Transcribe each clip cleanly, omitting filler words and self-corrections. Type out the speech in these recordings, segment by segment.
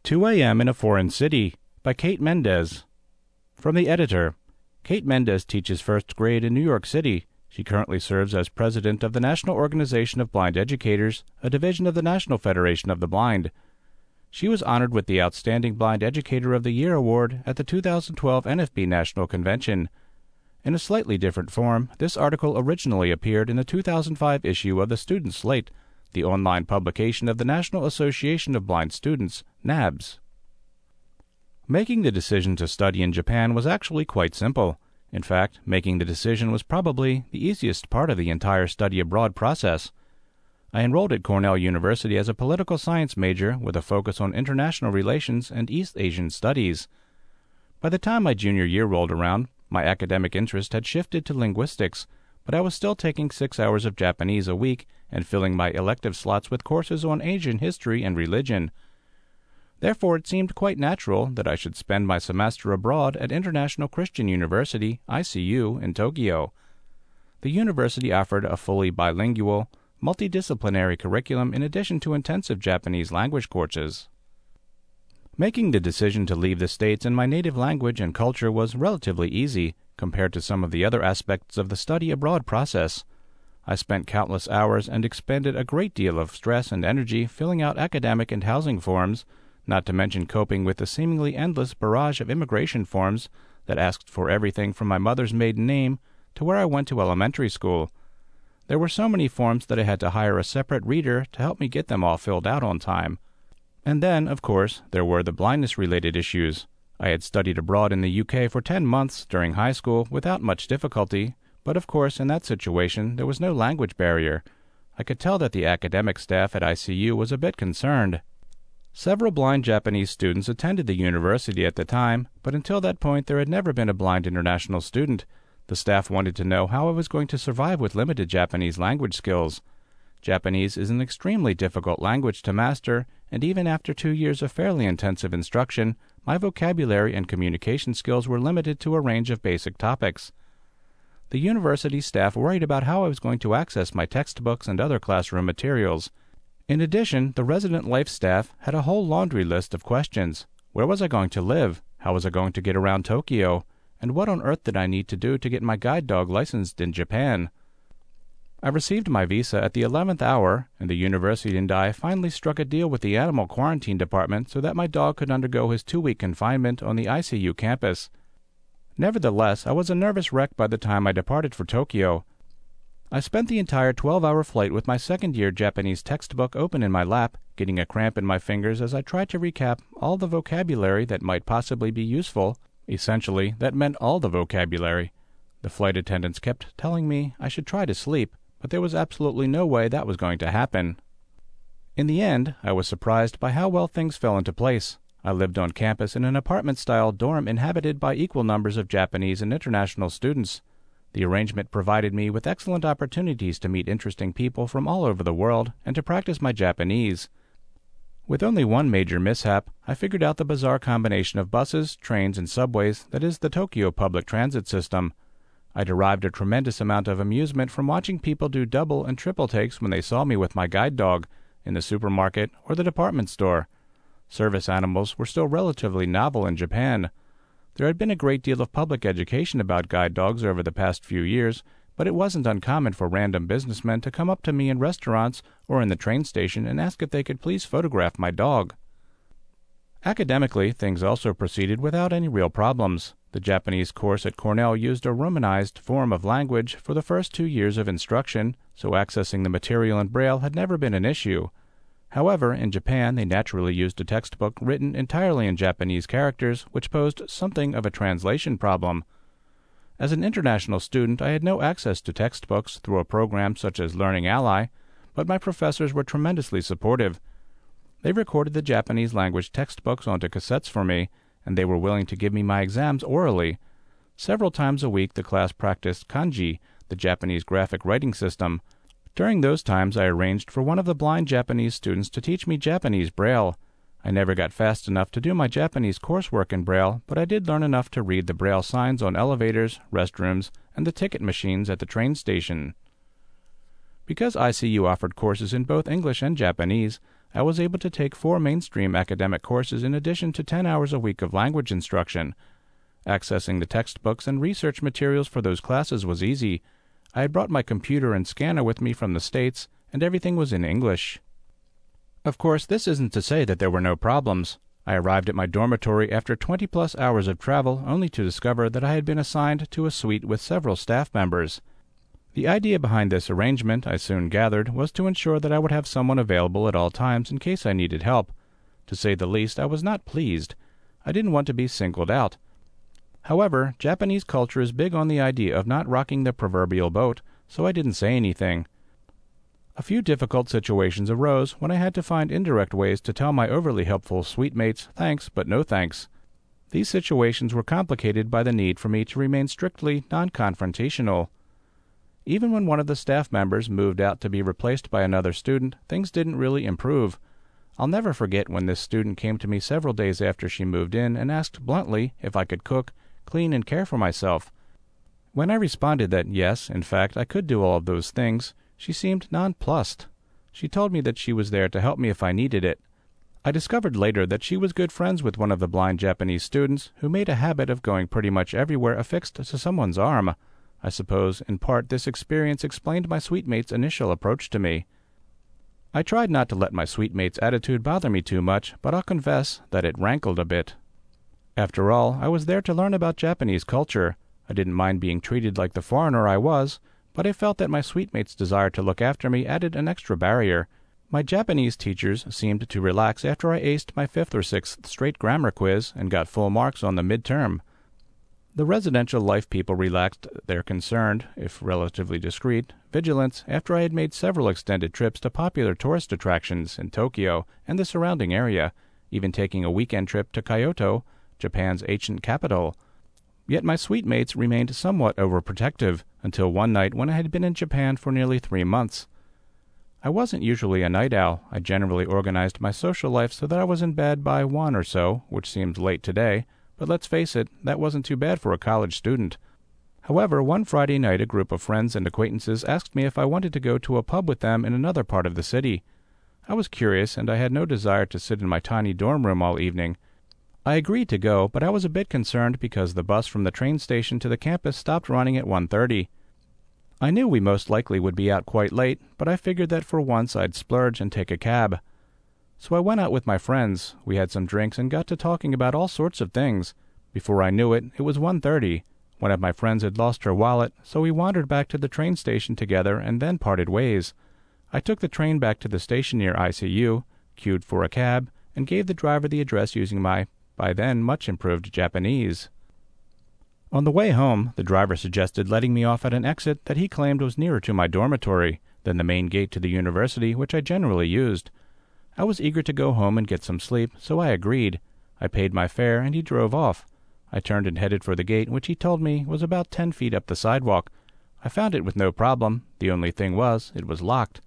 2 a.m. in a Foreign City by Kate Mendez. From the editor. Kate Mendez teaches first grade in New York City. She currently serves as president of the National Organization of Blind Educators, a division of the National Federation of the Blind. She was honored with the Outstanding Blind Educator of the Year award at the 2012 NFB National Convention. In a slightly different form, this article originally appeared in the 2005 issue of the Student Slate, the online publication of the National Association of Blind Students, NABS. Making the decision to study in Japan was actually quite simple. In fact, making the decision was probably the easiest part of the entire study abroad process. I enrolled at Cornell University as a political science major with a focus on international relations and East Asian studies. By the time my junior year rolled around, my academic interest had shifted to linguistics, but I was still taking 6 hours of Japanese a week and filling my elective slots with courses on Asian history and religion. Therefore, it seemed quite natural that I should spend my semester abroad at International Christian University, ICU, in Tokyo. The university offered a fully bilingual, multidisciplinary curriculum in addition to intensive Japanese language courses. Making the decision to leave the States in my native language and culture was relatively easy compared to some of the other aspects of the study abroad process. I spent countless hours and expended a great deal of stress and energy filling out academic and housing forms, not to mention coping with the seemingly endless barrage of immigration forms that asked for everything from my mother's maiden name to where I went to elementary school. There were so many forms that I had to hire a separate reader to help me get them all filled out on time. And then, of course, there were the blindness-related issues. I had studied abroad in the UK for 10 months during high school without much difficulty, but of course in that situation there was no language barrier. I could tell that the academic staff at ICU was a bit concerned. Several blind Japanese students attended the university at the time, but until that point there had never been a blind international student. The staff wanted to know how I was going to survive with limited Japanese language skills. Japanese is an extremely difficult language to master, and even after 2 years of fairly intensive instruction, my vocabulary and communication skills were limited to a range of basic topics. The university staff worried about how I was going to access my textbooks and other classroom materials. In addition, the resident life staff had a whole laundry list of questions. Where was I going to live? How was I going to get around Tokyo? And what on earth did I need to do to get my guide dog licensed in Japan? I received my visa at the 11th hour, and the university and I finally struck a deal with the animal quarantine department so that my dog could undergo his 2-week confinement on the ICU campus. Nevertheless, I was a nervous wreck by the time I departed for Tokyo. I spent the entire 12-hour flight with my second-year Japanese textbook open in my lap, getting a cramp in my fingers as I tried to recap all the vocabulary that might possibly be useful. Essentially, that meant all the vocabulary. The flight attendants kept telling me I should try to sleep, but there was absolutely no way that was going to happen. In the end, I was surprised by how well things fell into place. I lived on campus in an apartment-style dorm inhabited by equal numbers of Japanese and international students. The arrangement provided me with excellent opportunities to meet interesting people from all over the world and to practice my Japanese. With only one major mishap, I figured out the bizarre combination of buses, trains, and subways that is the Tokyo public transit system. I derived a tremendous amount of amusement from watching people do double and triple takes when they saw me with my guide dog in the supermarket or the department store. Service animals were still relatively novel in Japan. There had been a great deal of public education about guide dogs over the past few years, but it wasn't uncommon for random businessmen to come up to me in restaurants or in the train station and ask if they could please photograph my dog. Academically, things also proceeded without any real problems. The Japanese course at Cornell used a romanized form of language for the first 2 years of instruction, so accessing the material in Braille had never been an issue. However, in Japan they naturally used a textbook written entirely in Japanese characters, which posed something of a translation problem. As an international student, I had no access to textbooks through a program such as Learning Ally, but my professors were tremendously supportive. They recorded the Japanese language textbooks onto cassettes for me, and they were willing to give me my exams orally. Several times a week the class practiced kanji, the Japanese graphic writing system. During those times I arranged for one of the blind Japanese students to teach me Japanese Braille. I never got fast enough to do my Japanese coursework in Braille, but I did learn enough to read the Braille signs on elevators, restrooms, and the ticket machines at the train station. Because ICU offered courses in both English and Japanese, I was able to take 4 mainstream academic courses in addition to 10 hours a week of language instruction. Accessing the textbooks and research materials for those classes was easy. I had brought my computer and scanner with me from the States, and everything was in English. Of course, this isn't to say that there were no problems. I arrived at my dormitory after 20-plus hours of travel only to discover that I had been assigned to a suite with several staff members. The idea behind this arrangement, I soon gathered, was to ensure that I would have someone available at all times in case I needed help. To say the least, I was not pleased. I didn't want to be singled out. However, Japanese culture is big on the idea of not rocking the proverbial boat, so I didn't say anything. A few difficult situations arose when I had to find indirect ways to tell my overly helpful suite mates thanks but no thanks. These situations were complicated by the need for me to remain strictly non-confrontational. Even when one of the staff members moved out to be replaced by another student, things didn't really improve. I'll never forget when this student came to me several days after she moved in and asked bluntly if I could cook, clean, and care for myself. When I responded that yes, in fact, I could do all of those things, she seemed nonplussed. She told me that she was there to help me if I needed it. I discovered later that she was good friends with one of the blind Japanese students who made a habit of going pretty much everywhere affixed to someone's arm. I suppose, in part, this experience explained my suite mate's initial approach to me. I tried not to let my suite mate's attitude bother me too much, but I'll confess that it rankled a bit. After all, I was there to learn about Japanese culture. I didn't mind being treated like the foreigner I was, but I felt that my suite mate's desire to look after me added an extra barrier. My Japanese teachers seemed to relax after I aced my 5th or 6th straight grammar quiz and got full marks on the midterm. The residential life people relaxed their concerned, if relatively discreet, vigilance after I had made several extended trips to popular tourist attractions in Tokyo and the surrounding area, even taking a weekend trip to Kyoto, Japan's ancient capital. Yet my suite mates remained somewhat overprotective until one night when I had been in Japan for nearly 3 months. I wasn't usually a night owl. I generally organized my social life so that I was in bed by 1 or so, which seems late today. But let's face it, that wasn't too bad for a college student. However, one Friday night a group of friends and acquaintances asked me if I wanted to go to a pub with them in another part of the city. I was curious, and I had no desire to sit in my tiny dorm room all evening. I agreed to go, but I was a bit concerned because the bus from the train station to the campus stopped running at 1:30. I knew we most likely would be out quite late, but I figured that for once I'd splurge and take a cab. So I went out with my friends. We had some drinks and got to talking about all sorts of things. Before I knew it, it was 1:30. One of my friends had lost her wallet, so we wandered back to the train station together and then parted ways. I took the train back to the station near ICU, queued for a cab, and gave the driver the address using my, by then, much improved Japanese. On the way home, the driver suggested letting me off at an exit that he claimed was nearer to my dormitory than the main gate to the university, which I generally used. I was eager to go home and get some sleep, so I agreed. I paid my fare, and he drove off. I turned and headed for the gate, which he told me was about 10 feet up the sidewalk. I found it with no problem. The only thing was, it was locked.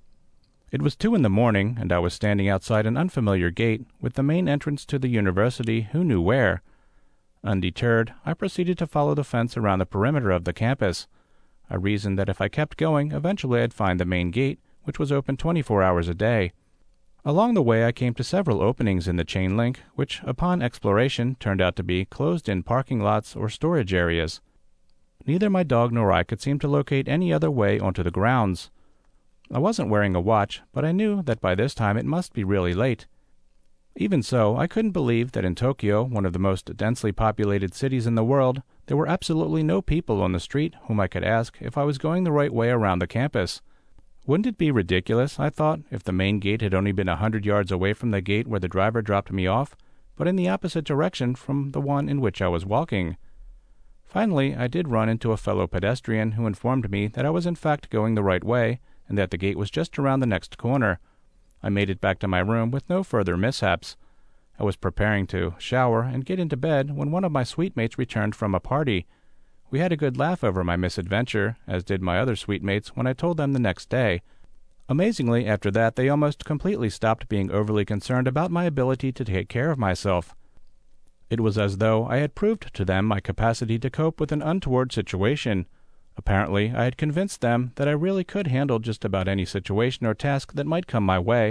It was 2 in the morning, and I was standing outside an unfamiliar gate, with the main entrance to the university who knew where. Undeterred, I proceeded to follow the fence around the perimeter of the campus. I reasoned that if I kept going, eventually I'd find the main gate, which was open 24 hours a day. Along the way I came to several openings in the chain link, which, upon exploration, turned out to be closed-in parking lots or storage areas. Neither my dog nor I could seem to locate any other way onto the grounds. I wasn't wearing a watch, but I knew that by this time it must be really late. Even so, I couldn't believe that in Tokyo, one of the most densely populated cities in the world, there were absolutely no people on the street whom I could ask if I was going the right way around the campus. Wouldn't it be ridiculous, I thought, if the main gate had only been 100 yards away from the gate where the driver dropped me off, but in the opposite direction from the one in which I was walking? Finally, I did run into a fellow pedestrian who informed me that I was in fact going the right way, and that the gate was just around the next corner. I made it back to my room with no further mishaps. I was preparing to shower and get into bed when one of my suite mates returned from a party. We had a good laugh over my misadventure, as did my other suite mates when I told them the next day. Amazingly, after that, they almost completely stopped being overly concerned about my ability to take care of myself. It was as though I had proved to them my capacity to cope with an untoward situation. Apparently, I had convinced them that I really could handle just about any situation or task that might come my way,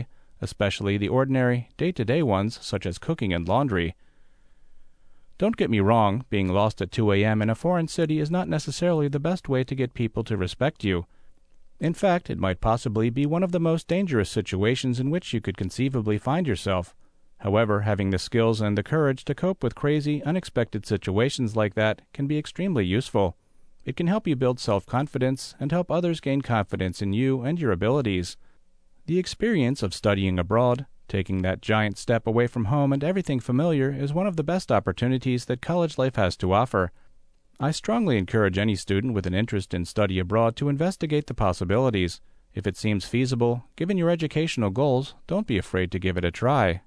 especially the ordinary, day-to-day ones such as cooking and laundry. Don't get me wrong, being lost at 2 a.m. in a foreign city is not necessarily the best way to get people to respect you. In fact, it might possibly be one of the most dangerous situations in which you could conceivably find yourself. However, having the skills and the courage to cope with crazy, unexpected situations like that can be extremely useful. It can help you build self-confidence and help others gain confidence in you and your abilities. The experience of studying abroad, taking that giant step away from home and everything familiar, is one of the best opportunities that college life has to offer. I strongly encourage any student with an interest in study abroad to investigate the possibilities. If it seems feasible, given your educational goals, don't be afraid to give it a try.